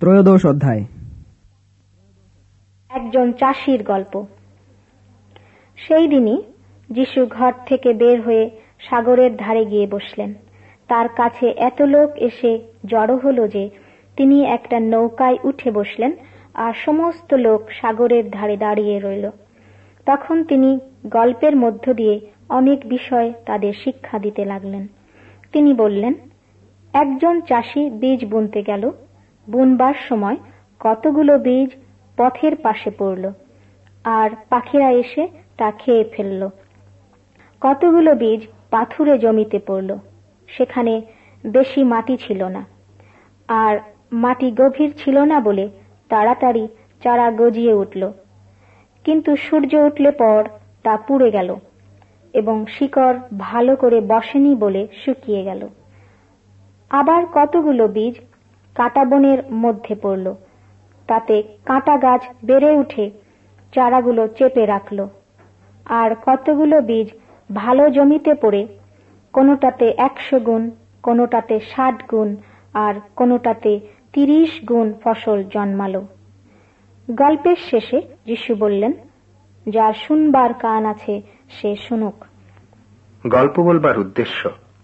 ত্রয়োদশ অধ্যায়। একজন চাষির গল্প। সেই দিনই যিশু ঘর থেকে বের হয়ে সাগরের ধারে গিয়ে বসলেন। তার কাছে এত লোক এসে জড়ো হলো যে তিনি একটা নৌকায় উঠে বসলেন, আর সমস্ত লোক সাগরের ধারে দাঁড়িয়ে রইল। তখন তিনি গল্পের মধ্য দিয়ে অনেক বিষয় তাদের শিক্ষা দিতে লাগলেন। তিনি বললেন, একজন চাষি বীজ বুনতে গেল। বুনবার সময় কতগুলো বীজ পথের পাশে পড়ল, আর পাখিরা এসে তা খেয়ে ফেলল। কতগুলো বীজ পাথুরে জমিতে পড়ল, সেখানে বেশি মাটি ছিল না, আর মাটি গভীর ছিল না বলে তাড়াতাড়ি চারা গজিয়ে উঠল। কিন্তু সূর্য উঠলে পর তা পুড়ে গেল এবং শিকড় ভালো করে বসেনি বলে শুকিয়ে গেল। আবার কতগুলো বীজ কাঁটা বনের মধ্যে পড়ল, তাতে কাঁটা গাছ বেড়ে উঠে চারাগুলো চেপে রাখল। আর কতগুলো বীজ ভালো জমিতে পড়ে কোনোটাতে 100 গুণ, কোনোটাতে 60 গুণ, আর কোনোটাতে 30 গুণ ফসল জন্মালো। গল্পের শেষে যিশু বললেন, যার শুনবার কান আছে সে শুনুক। গল্প বলবার উদ্দেশ্য।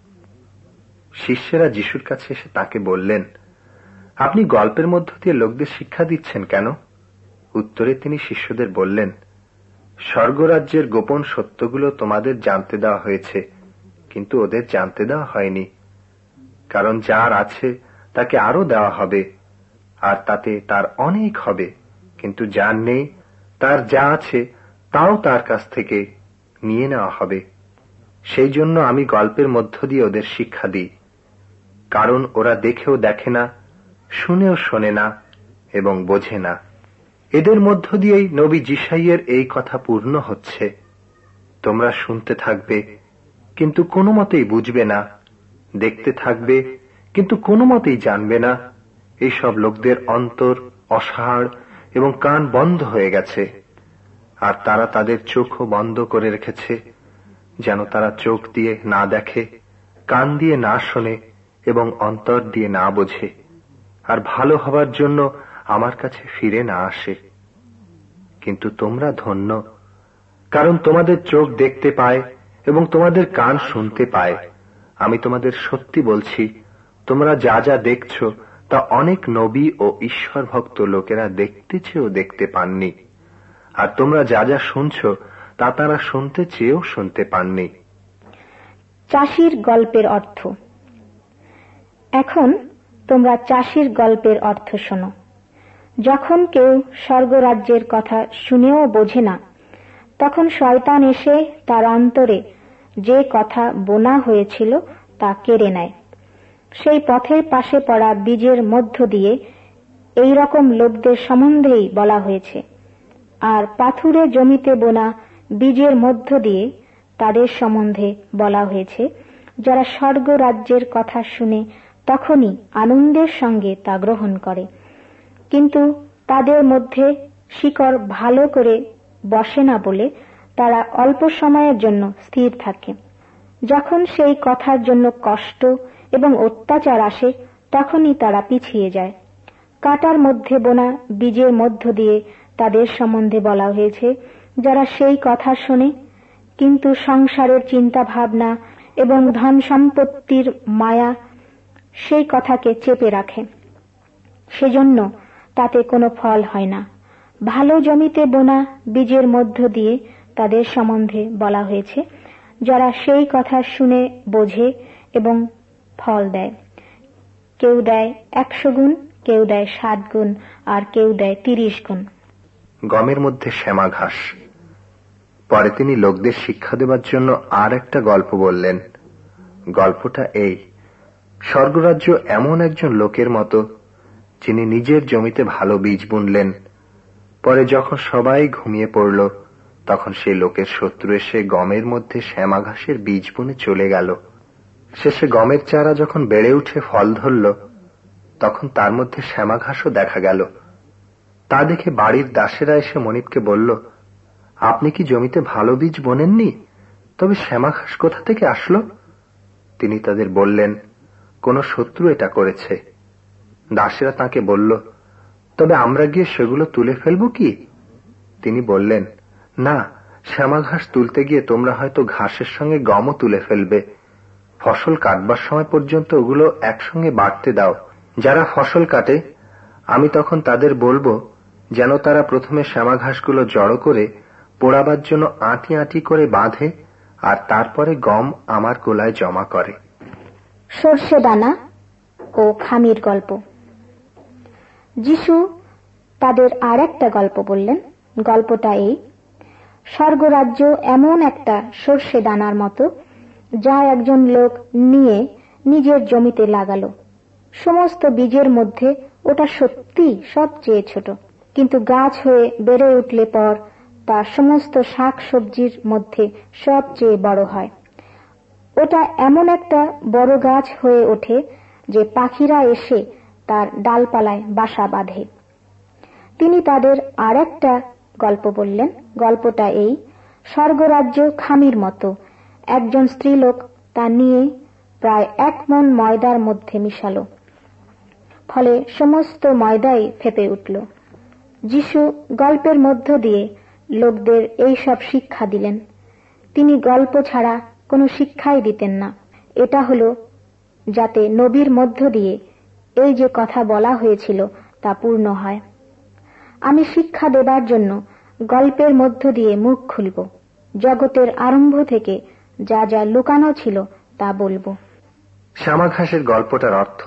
শিষ্যেরা যিশুর কাছে এসে তাকে বললেন, আপনি গল্পের মধ্য দিয়ে লোকদের শিক্ষা দিচ্ছেন কেন? উত্তরে তিনি শিষ্যদের বললেন, স্বর্গরাজ্যের গোপন সত্যগুলো তোমাদের জানতে দেওয়া হয়েছে, কিন্তু ওদের জানতে দেওয়া হয়নি। কারণ যার আছে তাকে আরো দেওয়া হবে, আর তাতে তার অনেক হবে। কিন্তু যার নেই, তার যা আছে তাও তার কাছ থেকে নিয়ে নেওয়া হবে। সেই জন্য আমি গল্পের মধ্য দিয়ে ওদের শিক্ষা দিই, কারণ ওরা দেখেও দেখে না, শুনেও শোনে না এবং বোঝে না। এদের মধ্য দিয়েই নবী যিশাইয়ের এই কথা পূর্ণ হচ্ছে, তোমরা শুনতে থাকবে কিন্তু কোনো মতেই বুঝবে না, দেখতে থাকবে কিন্তু কোনো মতেই জানবে না। এইসব লোকদের অন্তর অসাড় এবং কান বন্ধ হয়ে গেছে, আর তারা তাদের চোখও বন্ধ করে রেখেছে, যেন তারা চোখ দিয়ে না দেখে, কান দিয়ে না শোনে এবং অন্তর দিয়ে না বোঝে, আর ভালো হবার জন্য আমার কাছে ফিরে না আসে। কিন্তু তোমরা ধন্য, কারণ তোমাদের চোখ দেখতে পায় এবং তোমাদের কান শুনতে পায়। আমি তোমাদের সত্যি বলছি, তোমরা যা যা দেখছো তা অনেক নবী ও ঈশ্বর ভক্ত লোকেরা দেখতে চেয়েও দেখতে পাননি, আর তোমরা যা যা শুনছো তা তারা শুনতে চেয়েও শুনতে পাননি। চাষির গল্পের অর্থ। এখন তোমরা চাষির গল্পের অর্থ শোনো। যখন কেউ স্বর্গরাজ্যের কথা শুনেও বোঝে না, তখন শয়তান এসে তার অন্তরে যে কথা বোনা হয়েছিল তা কেড়ে নেয়। সেই পথের পাশে পড়া বীজের মধ্য দিয়ে এই রকম লোকদের সম্বন্ধেই বলা হয়েছে, আর পাথুরে জমিতে বোনা বীজের মধ্য দিয়ে তাদের সম্বন্ধে বলা হয়েছে, যারা স্বর্গরাজ্যের কথা শুনে তখনই আনন্দের সঙ্গে তা গ্রহণ করে, কিন্তু তাদের মধ্যে শিকড় ভালো করে বসে না বলে তারা অল্প সময়ের জন্য স্থির থাকে। যখন সেই কথার জন্য কষ্ট এবং অত্যাচার আসে, তখনই তারা পিছিয়ে যায়। কাঁটার মধ্যে বোনা বীজের মধ্য দিয়ে তাদের সম্বন্ধে বলা হয়েছে, যারা সেই কথা শোনে, কিন্তু সংসারের চিন্তা ভাবনা এবং ধন সম্পত্তির মায়া সেই কথাকে চেপে রাখে, সেজন্য তাতে কোনো ফল হয় না। ভালো জমিতে বোনা বীজের মধ্য দিয়ে তাদের সম্বন্ধে বলা হয়েছে, যারা সেই কথা শুনে বোঝে এবং ফল দেয়। কেউ দেয় 100 গুণ, কেউ দেয় 60 গুণ, আর কেউ দেয় 30 গুণ। গমের মধ্যে শ্যামা ঘাস। পরে তিনি লোকদের শিক্ষা দেবার জন্য আর একটা গল্প বললেন। গল্পটা এই, স্বর্গরাজ্য এমন একজন লোকের মতো, যিনি নিজের জমিতে ভালো বীজ বুনলেন। পরে যখন সবাই ঘুমিয়ে পড়ল, তখন সেই লোকের শত্রু এসে গমের মধ্যে শ্যামা ঘাসের বীজ বুনে চলে গেল। শেষে গমের চারা যখন বেড়ে উঠে ফল ধরল, তখন তার মধ্যে শ্যামা ঘাসও দেখা গেল। তা দেখে বাড়ির দাসেরা এসে মনিবকে বলল, আপনি কি জমিতে ভালো বীজ বোনেননি? তবে শ্যামা ঘাস কোথা থেকে আসলো? তিনি তাদের বললেন, কোন শত্রু এটা করেছে। দাসেরা তাকে বলল, তবে আমরা গিয়ে সেগুলো তুলে ফেলব কি? তিনি বললেন, না, শ্যামা ঘাস তুলতে গিয়ে তোমরা হয়তো ঘাসের সঙ্গে গমও তুলে ফেলবে। ফসল কাটবার সময় পর্যন্ত ওগুলো একসঙ্গে বাড়তে দাও। যারা ফসল কাটে আমি তখন তাদের বলবো যেন তারা প্রথমে শ্যামা ঘাসগুলো জড়ো করে পোড়াবার জন্য আঁটি আঁটি করে বাঁধে, আর তারপরে গম আমার গোলায় জমা করে। সর্ষে দানা ও খামির গল্প। যিশু তাদের আর একটা গল্প বললেন। গল্পটা এই: স্বর্গরাজ্য এমন একটা সর্ষে দানার মতো, যা একজন লোক নিয়ে নিজের জমিতে লাগালো। সমস্ত বীজের মধ্যে ওটা সত্যি সবচেয়ে ছোট, কিন্তু গাছ হয়ে বেড়ে উঠলে পর তা সমস্ত শাক সবজির মধ্যে সবচেয়ে বড় হয়। ওটা এমন একটা বড় গাছ হয়ে ওঠে যে পাখিরা এসে তার ডালপালায় বাসা বাঁধে। তিনি তাদের আর একটা গল্প বললেন। গল্পটা এই: স্বর্গরাজ্য খামির মতো, একজন স্ত্রীলোক তা নিয়ে প্রায় 1 মণ ময়দার মধ্যে মিশালো, ফলে সমস্ত ময়দাই ফেপে উঠল। যিশু গল্পের মধ্য দিয়ে লোকদের এই সব শিক্ষা দিলেন। তিনি গল্প ছাড়া কোনো শিক্ষাই দিতেন না। এটা হলো যাতে নবীর মধ্য দিয়ে এই যে কথা বলা হয়েছিল তা পূর্ণ হয়। আমি শিক্ষা দেবার জন্য গল্পের মধ্য দিয়ে মুখ খুলব। জগতের আরম্ভ থেকে যা যা লুকানো ছিল তা বলবো। শ্যামা ঘাসের গল্পটার অর্থ।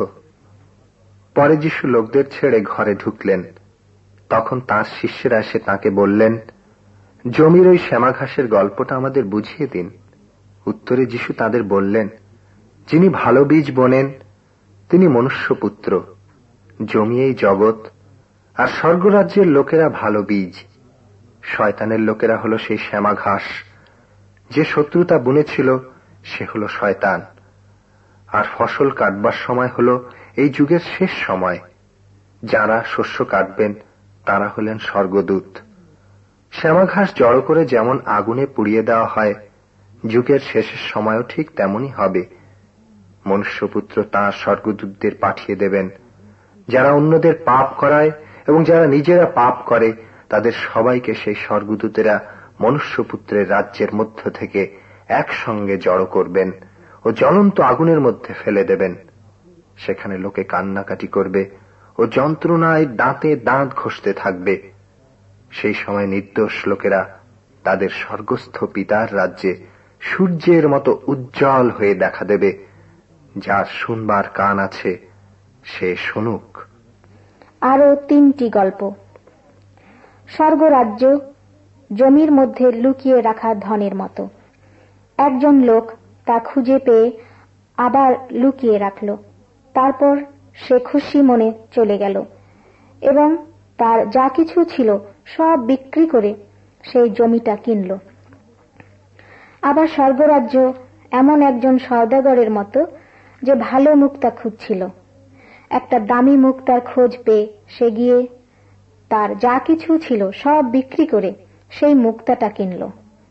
পরে যিশু লোকদের ছেড়ে ঘরে ঢুকলেন। তখন তাঁর শিষ্যেরা এসে তাঁকে বললেন, জমির ওই শ্যামা ঘাসের গল্পটা আমাদের বুঝিয়ে দিন। উত্তরে যিশু তাদের বললেন, যিনি ভালো বীজ বোনেন তিনি মনুষ্যপুত্র। জমি এই জগৎ, আর স্বর্গরাজ্যের লোকেরা ভালো বীজ। শয়তানের লোকেরা হলো সেই শ্যামা ঘাস। যে শত্রুতা বুনেছিল সে হলো শয়তান। আর ফসল কাটবার সময় হলো এই যুগের শেষ সময়। যারা শস্য কাটবেন তারা হলেন স্বর্গদূত। শ্যামা ঘাস জড়ো করে যেমন আগুনে পুড়িয়ে দেওয়া হয়, যুগের শেষের সময়ও ঠিক তেমনই হবে। মনুষ্যপুত্র তাঁর স্বর্গদূতদের পাঠিয়ে দেবেন, যারা অন্যদের পাপ করায় এবং যারা নিজেরা পাপ করে তাদের সবাইকে সেই স্বর্গদূতেরা মনুষ্যপুত্রের রাজ্যের মধ্য থেকে একসঙ্গে জড়ো করবেন ও জ্বলন্ত আগুনের মধ্যে ফেলে দেবেন। সেখানে লোকে কান্নাকাটি করবে ও যন্ত্রণায় দাঁতে দাঁত ঘষতে থাকবে। সেই সময় নির্দোষ লোকেরা তাদের স্বর্গস্থ পিতার রাজ্যে সূর্যের মতো উজ্জ্বল হয়ে দেখা দেবে। যার শুনবার কান আছে সে শুনুক। আরো 3টি গল্প। স্বর্গরাজ্য জমির মধ্যে লুকিয়ে রাখা ধনের মতো। একজন লোক তা খুঁজে পেয়ে আবার লুকিয়ে রাখল। তারপর সে খুশি মনে চলে গেল এবং তার যা কিছু ছিল সব বিক্রি করে সেই জমিটা কিনল। আবার স্বর্গরাজ্য এমন একজন সওদাগরের মতো যে ভালো মুক্তা খুঁজছিল। একটা দামি মুক্তার খোঁজ পেয়ে সে গিয়ে তার যা কিছু ছিল সব বিক্রি করে সেই মুক্তাটা কিনল।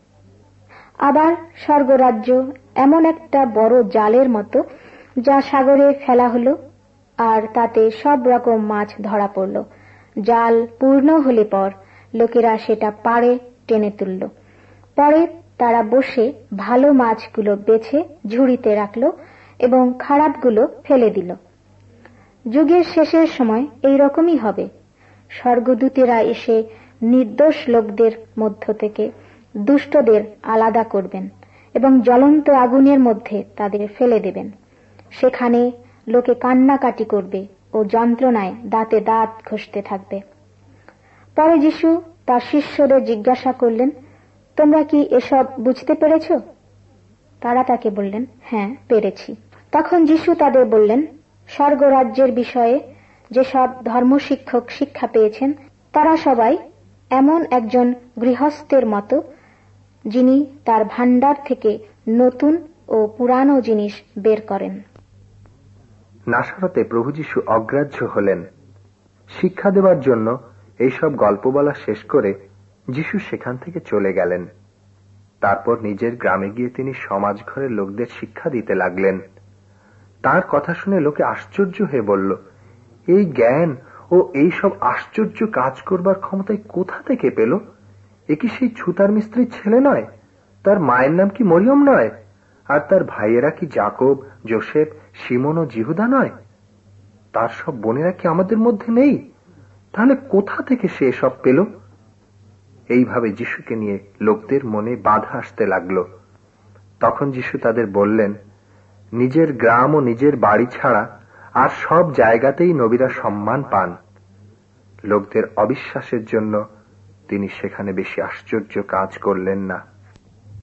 আবার স্বর্গরাজ্য এমন একটা বড় জালের মতো যা সাগরে ফেলা হলো, আর তাতে সব রকম মাছ ধরা পড়ল। জাল পূর্ণ হলে পর লোকেরা সেটা পাড়ে টেনে তুলল। পরে তারা বসে ভালো মাছগুলো বেছে ঝুড়িতে রাখল এবং খারাপগুলো ফেলে দিল। যুগের শেষের সময় এই রকমই হবে। স্বর্গদূতেরা এসে নির্দোষ লোকদের মধ্য থেকে দুষ্টদের আলাদা করবেন এবং জ্বলন্ত আগুনের মধ্যে তাদের ফেলে দেবেন। সেখানে লোকে কান্নাকাটি করবে ও যন্ত্রণায় দাঁতে দাঁত ঘষতে থাকবে। পরে যিশু তার শিষ্যদের জিজ্ঞাসা করলেন, তোমরা কি এসব বুঝতে পেরেছ? তারা তাকে বললেন, হ্যাঁ, পেরেছি। তখন যিশু তাদের বললেন, স্বর্গরাজ্যের বিষয়ে যেসব ধর্মশিক্ষক শিক্ষা পেয়েছেন তারা সবাই এমন একজন গৃহস্থের মতো, যিনি তার ভাণ্ডার থেকে নতুন ও পুরানো জিনিস বের করেন। নাসারতে প্রভু যীশু অগ্রাহ্য হলেন। শিক্ষা দেবার জন্য এইসব গল্প বলা শেষ করে যীশু সেখান থেকে চলে গেলেন। তারপর নিজের গ্রামে গিয়ে তিনি সমাজ ঘরের লোকদের শিক্ষা দিতে লাগলেন। তার কথা শুনে লোকে আশ্চর্য হয়ে বলল, এই জ্ঞান ও ও এই সব আশ্চর্য কাজ করবার ক্ষমতায় কোথা থেকে পেল? এ কি সেই ছুতার মিস্ত্রির ছেলে নয়? তার মায়ের নাম কি মরিয়ম নয়? আর তার ভাইয়েরা কি যাকব, যোসেফ, শিমন ও জিহুদা নয়? তার সব বোনেরা কি আমাদের মধ্যে নেই? তাহলে কোথা থেকে সে এসব পেল? এইভাবে যিশুকে নিয়ে লোকদের মনে বাধা আসতে লাগলো। তখন যিশু তাদের বললেন, নিজের গ্রাম ও নিজের বাড়ি ছাড়া আর সব জায়গাতেই নবীরা সম্মান পান। লোকদের অবিশ্বাসের জন্য তিনি সেখানে বেশি আশ্চর্য কাজ করলেন না।